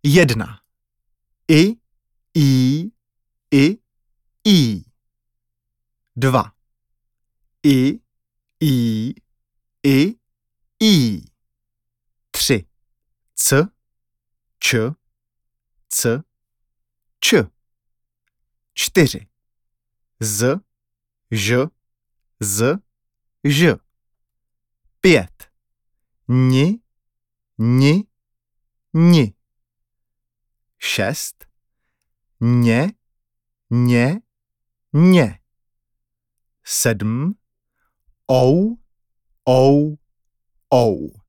1. I, I. 2. I, I. 3. C, Č, Č. 4. Z, Ž, Ž. 5. Ni. 6. Ně. 7. Ou.